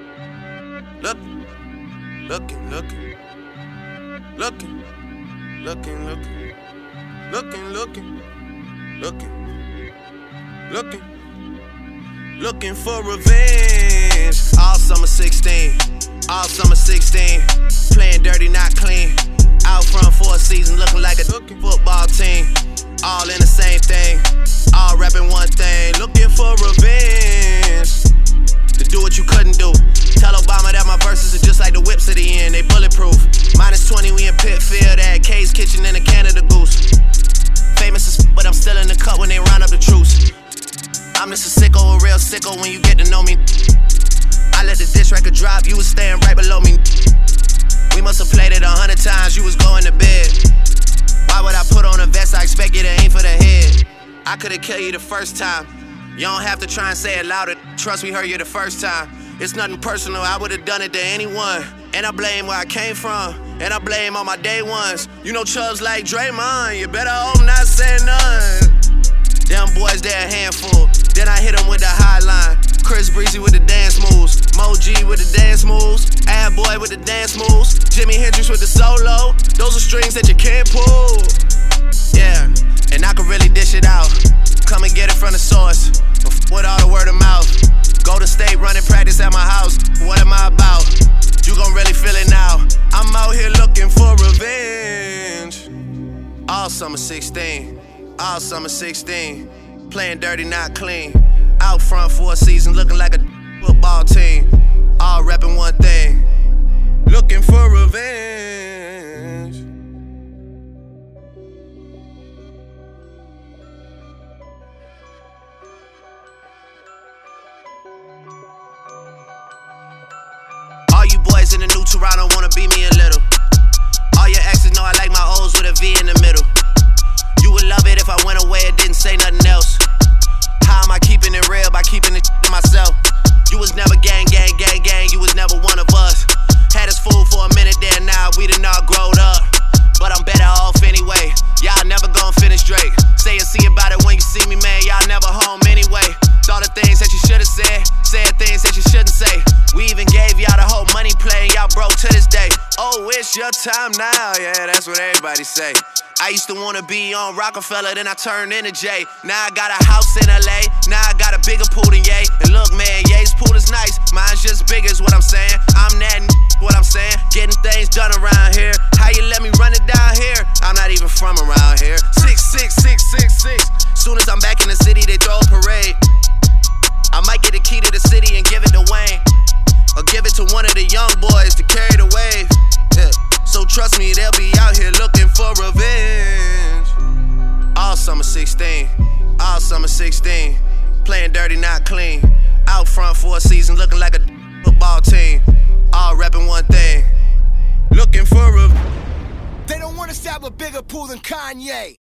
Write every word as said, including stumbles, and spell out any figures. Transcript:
Looking, looking, looking, looking, looking, looking, looking, looking, looking, looking, looking for revenge. All summer sixteen, all summer sixteen, playing dirty, not clean. Out front for a season, looking like a football team. All in the same thing, all rapping one thing. Looking for revenge, to do what you couldn't do. Tell Obama that my verses are just like the whips at the end, they bulletproof. Minus twenty, we in Pitfield at Kay's Kitchen and a Canada Goose. Famous as but I'm still in the cut when they round up the troops. I'm just a sicko, a real sicko when you get to know me. I let the diss record drop, you was staying right below me. We must have played it a hundred times, you was going to bed. Why would I put on a vest? I expect you to aim for the head. I could've killed you the first time. You don't have to try and say it louder. Trust we heard you the first time. It's nothing personal, I would've done it to anyone. And I blame where I came from, and I blame all my day ones. You know Chubbs like Draymond, you better hope not say none. Them boys, they're a handful. Then I hit them with the high line. Chris Breezy with the dance moves, Mo G with the dance moves, Ad Boy with the dance moves, Jimi Hendrix with the solo. Those are strings that you can't pull. Yeah, and I can really dish it out. Come and get it from the source, with all the word of mouth. Go to state, running practice at my house. What am I about? You gon' really feel it now. I'm out here looking for revenge. All summer sixteen, all summer sixteen, playing dirty, not clean. Out front for a season, looking like a football team. All repping one thing, looking for revenge. All you boys in the new Toronto wanna be me a little. All your exes know I like my O's with a V in the middle. You would love it if I went away and didn't say nothing else. How am I keeping it real? By keeping it to myself. You was never gang, gang, gang, gang. You was never one of us. Had us fooled for a minute there, now we done all growed up. But I'm better off anyway. Y'all never gon' finish Drake. Say and see about it when you see me, man. Y'all never home anyway. Thought of things that you should've said, said things that you shouldn't say. We even gave y'all the whole money play, and y'all broke to this day. Oh, it's your time now, yeah, that's what everybody say. I used to wanna be on Rockefeller, then I turned into Jay. Now I got a house in L A, now I got a bigger pool than Ye. And look, man, Ye's pool is nice, mine's just big is what I'm saying. I'm that n what I'm saying, getting things done around here. How you let me run it down here? I'm not even from around here. Six, six, six, six, six. Soon as I'm back in the city, they throw a parade. I might get the key to the city and give it to Wayne, or give it to one of the young boys to carry the wave. Yeah. So trust me, they'll be out here looking for revenge. All summer sixteen, all summer sixteen, playing dirty, not clean. Out front for a season, looking like a football team. All repping one thing, looking for revenge. They don't want us to have a bigger pool than Kanye.